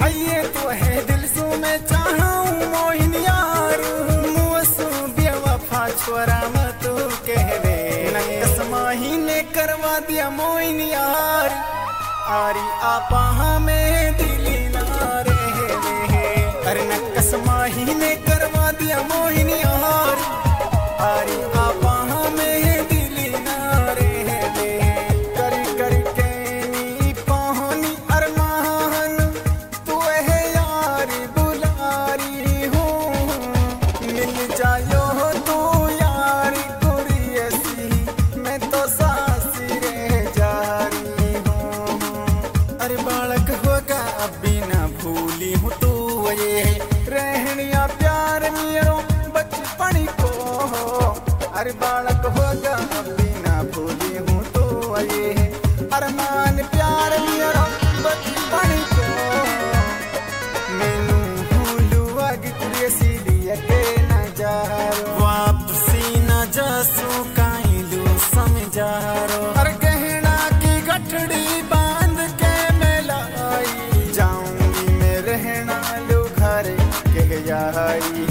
आइए तो है दिल सो मैं चाहूं मोहिन यार मुसु बेवफा छोरा मत कह दे नकस माही ने करवा दिया मोहिन यार आरी आपा हमें दिल ना रहे अरे नकस माही ने करवा दिया मोहिन यार आरी आपा हमें दिल ना रहे करी करी कहनी पानी अरमान तू है यार बुलारी हो मिल जायो तू यार गोरी ऐसी मैं तो सासी रह जा रही हूँ अरे बालक होगा अभी ना भूली हूँ तू ये रहनिया प्यार मेरो बचपन को अरे बालक होगा अभी ना भूली हूँ तो ये अरमान प्यार मेरा बचपन को मैनू भूलू आगे तुझे सीढ़ी के नजारो वापसी न जसू काइलू समझारो अरे गहना की गठड़ी बांध के मैं लाई जाऊंगी मैं रहना लो घर के आई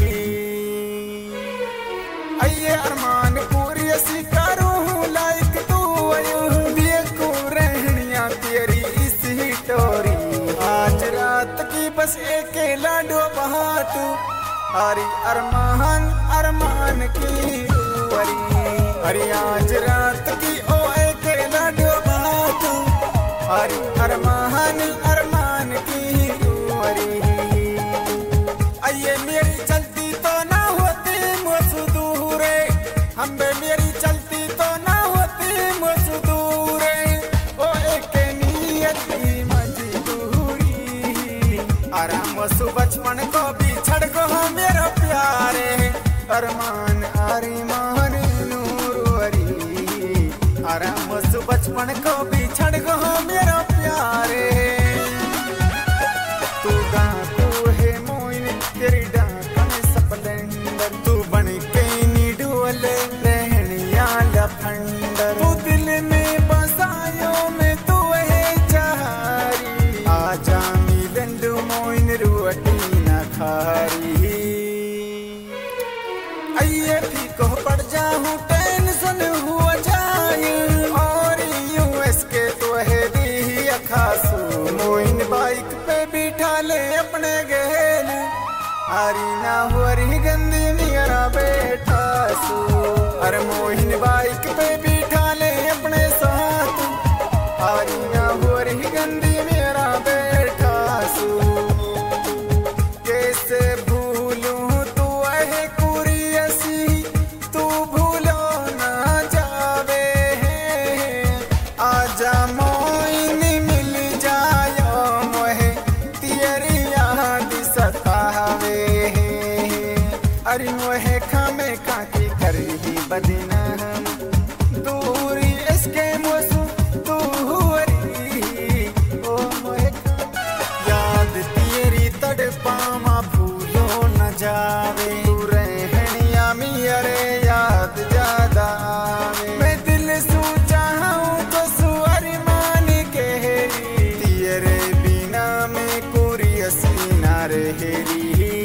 आइए अरमान पूरी असी करूं लाइक तू देखो रहनिया तेरी इस ही टोरी आज रात की बस एक लाडो बात अरे अरमान अरमान की वरी अरे आज रात की ओ एक लाडो बात अरे अरमान अरमान की वरी आइए मेरी चलती तो ना होती मजदूरे हम्बे मेरी चलती तो ना होती मजदूरे ओ एक नियत की मजदूरी आराम सु बचपन को भी छड़ को मेरा प्यारे अरमान अरमान नूरवरी आराम सु बचपन को भी छड़ को मेरा प्यारे तू गा तू है मोइन तेरी डाकन सपलेंडर तू बन के नी डोल रहनिया लफंडर तू दिल में बसायो में तू है चारी आजा मिलंदु मोइन रोटी ना खारी आइए फीको पड़ जाऊं टेंशन हो जाए और यूएस के तो है दी खासू मोइन बाइक पे बिठा ले अपने गहल आरी ना हो रही गंदी मेरा बेटा सू अरे मोहिन बाइक पे बिठा ले अपने साथ आरी ना हो रही गंदी मेरा बेटा सू कैसे भूलूं तू है कुरियसी तू भूलो ना जावे आजा मोइन मिल जायो मोहे तेरी याद सतावे अरे मोहे खामे काकी कर ही बदनाम दूरी इसके मोसू तू हुरी ओ मोहे याद तेरी तड़पामा भूलो न जावे तू रहनिया मेरे याद ज्यादा आवे मैं दिल सू चाहूं तो सू अरमान कहरी तेरे बिना में कोरी हसीना रहेरी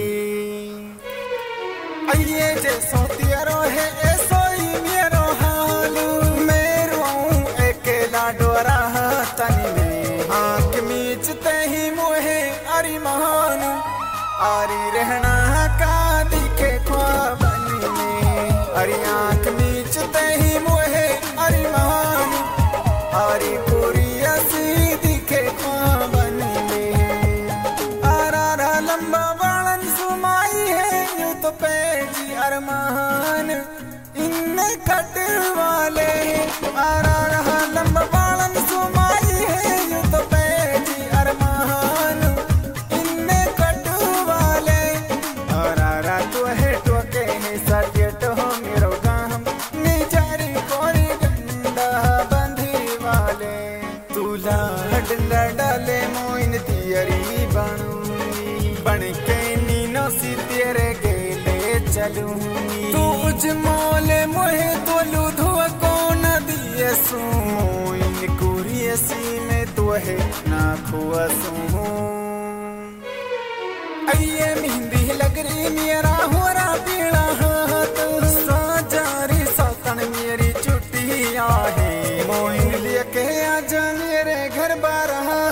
आइए जैसो तेरो है ऐसो ही मेरो हाल मेरो अकेला डोरा तनी में आँख मीचते ही मोहे अरिमान आरी रहना का दिखे ख्वाबन में अरे आँख मीचते ही मोहे अरिमान आरी पूरी असी दिखे ख्वाबन में आरा लंबा बालन सुमाई है यूं तो पेजी अरमान इनने कट वाले आरा लंबा बालन सुमाई है यूं तो पेजी अरमान इनने कट वाले आरा तो है टोके है सके तो मेरो गाम निजारी कोरी गंदा बंधी वाले तुला हडला डाले मोइन तियरी बनूंगी बन के नीनो सी तेरे गेले चलूंगी तू उजमोले मोहे तोलू धुआ को न दिए सू मोइन कुरियसी में तो है ना खुआ सू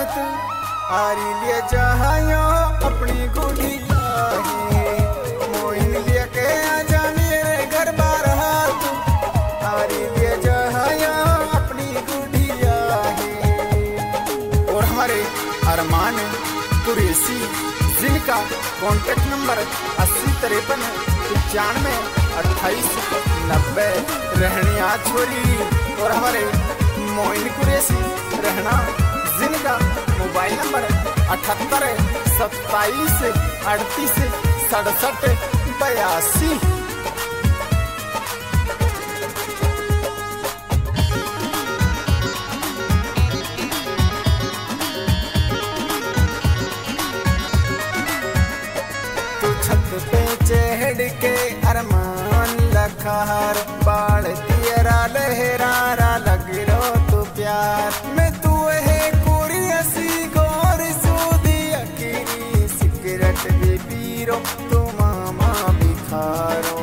तू आरी लिए जहायो अपनी गुड़िया है मोइन लिए के आजा मेरे घर बाहर तू आरी लिए जहायो अपनी गुड़िया है। और हमारे अरमान कुरैशी जिनका कॉन्टेक्ट नंबर 8053952890 रहनिया छोरी। और हमारे मोइन कुरैशी रहना जिनका मोबाइल नंबर 7827386782। तू छत पे चढ़ के अरमान लखार बाल तेरा लहरारा लग रो तू प्यार मैं तू है कुरैशी गौर सूदी अकीरी सिगरेट भी पीरो तू मामा बिखारो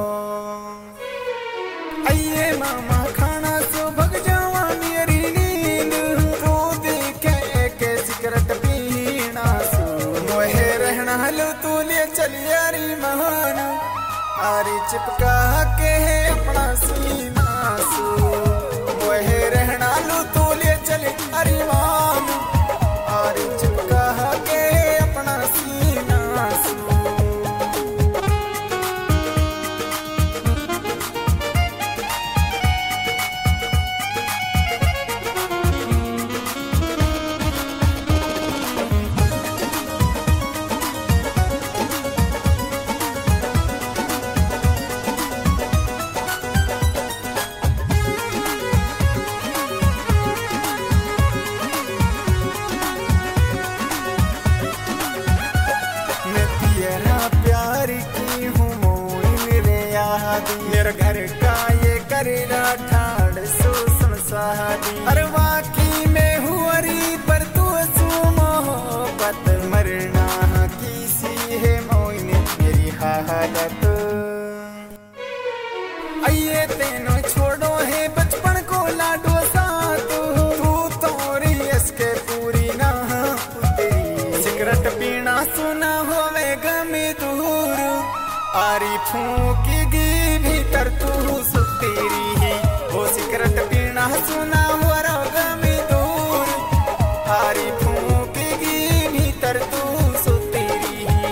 अये मामा खाना सो भग जावा मेरी नींद तू देखे के सिगरेट पीना सो मोहे रहना लो तू ले चल यारी महान आरी चिपका के है अपना सीना सो मोहे रहना लो तू ले चल अरे मान आरी चिपका के है अपना सीना सो। मेरे घर का ये करेला ठाड़ सो संसारी अरे वाकी में हुआरी पर तू सो मोहब्बत मरना किसी है मोइन मेरी हालत अये तेनो छोड़ो है बचपन को लाडो साथ तू तोरी इसके पूरी ना तेरी सिगरेट पीना सुना होवे गमे दूर आरी फूकेगी भीतर तू सुतेरी है वो सिगरेट पीना सुना हुआ गमी दूर आरी फूकेगी भीतर तू सुतेरी है।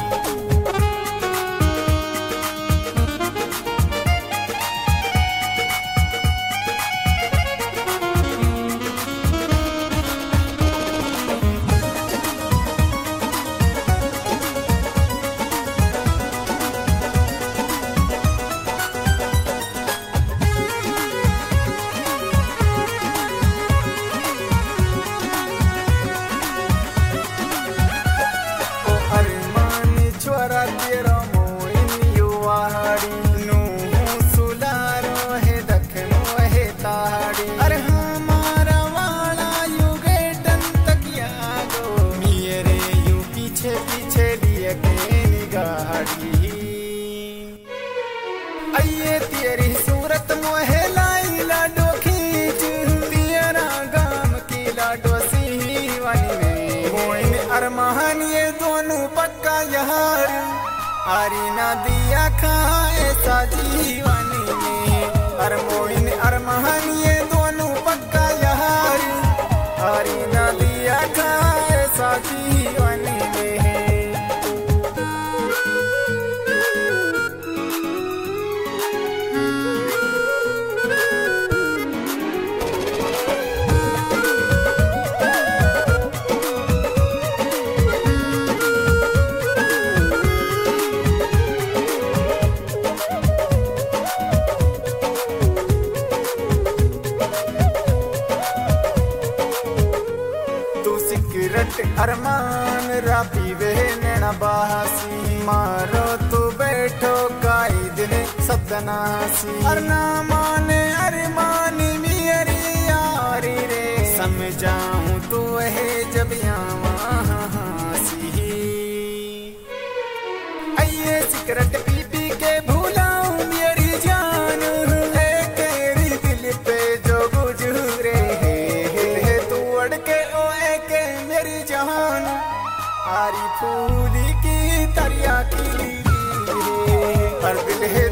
तेरा मोइन युवाड़ी नू सुलारो है दखनो है ताड़ी अरे हमारा वाला युगे टन तकिया गो मेरे यू पीछे पीछे लिए के निगाड़ी अये तेरी सूरत मोहे लाई लाडो खींच तेरा गाम की लाडो सीवानी में मोइन अरमान ये दोनों पक्का यार आरी ना दिया खाए सा जीवानी में अर मोइन अरमान ये दोनों पक्का यार आरी ना दिया खाए सा जीवानी में। अरमान रापी वे नैना बासी मारो तू बैठो काई दिन सदनासी अरना माने अरमान मेरी यारी रे समझाऊं तू है जब यहाँ सी अये सिगरेट पी पी के भूलाऊं मेरी जान है तेरी दिल पे जो गुजरे है तू अड़ के ओ के मेरी जान आरी फूली की तरिया की हर दिल है